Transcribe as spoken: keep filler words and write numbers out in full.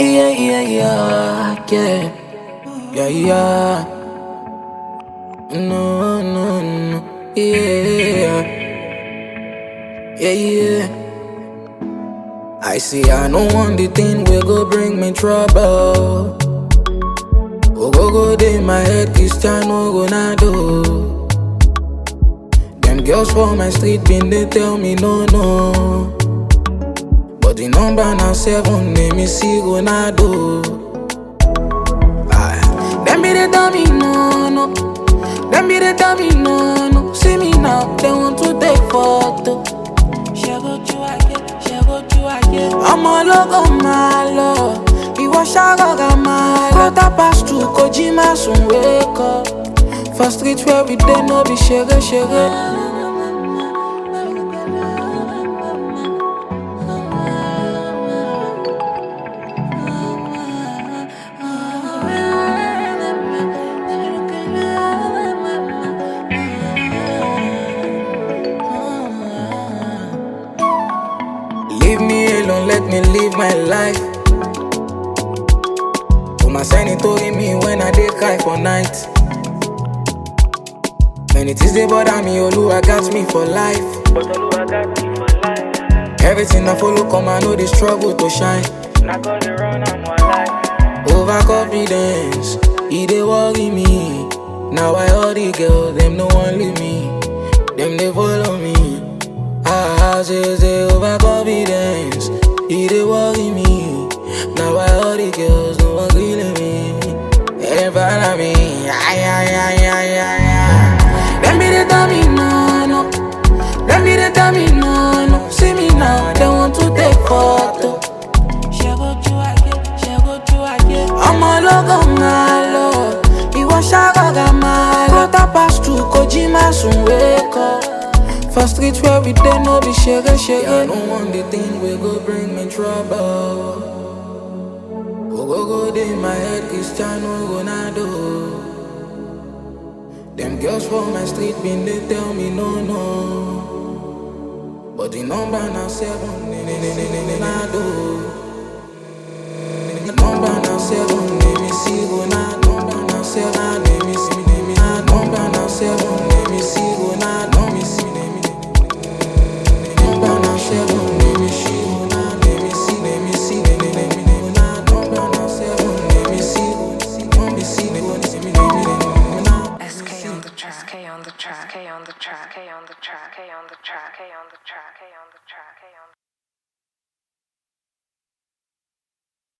Yeah, yeah, yeah, yeah, yeah, yeah. No, no, no, yeah, yeah, yeah. I see, I know one the thing will go bring me trouble. Oh, go go day my head, Cristiano Ronaldo. Them girls for my street been they tell me no, no. But the number now seven, name is see Ronaldo. Aye. Them be they tell me no, no. Them be they tell me no, no. See me now, they want to take photo. I'm a logo malo. Iwo shagoga malo. Quarter past two, Kojima sun wake up. For street where we dey no be shege shege. Leave me alone, let me live my life. Oh, my sanity me when I dey cry for night. Many things they bother me, Oluwa got me for life. But Oluwa got me for life. Everything I follow come, I know the struggle to shine. Not gonna run, I'm alive. Overconfidence, it dey worry me. Now I all the girls, them no one leave me. Them they follow me. Ah, say say overconfidence, it dey worry me. Now I all the girls, no one killing me. They follow me, ay ay ay ay ay ay. Them be they tell me no no, them be they tell me no no. See me now, they want to take photo. I'm a logo malo, Iwo shagoga malo. Quarter past two, Kojima sun wake up. For street where we dey no be shege shege. I don't want the thing we go bring me trouble. Oh, go go day my head, Cristiano Ronaldo. Them girls for my street been they tell me no no. But the number now seven, ne ne ne ne ne ne na do. The number now seven, name me see Ronaldo. Number now seven, name me see, name me na. Number now seven, name me see Ronaldo. Me see, name me. Number now seven, name me see Ronaldo. Name me see, name me see, name me name me name me na. Number now seven, name me see, name me see, name me see, name me name me na. S K on the track, K on the track, K on the track, K on the track, K on the track, K on the track, K on the track, K on the track.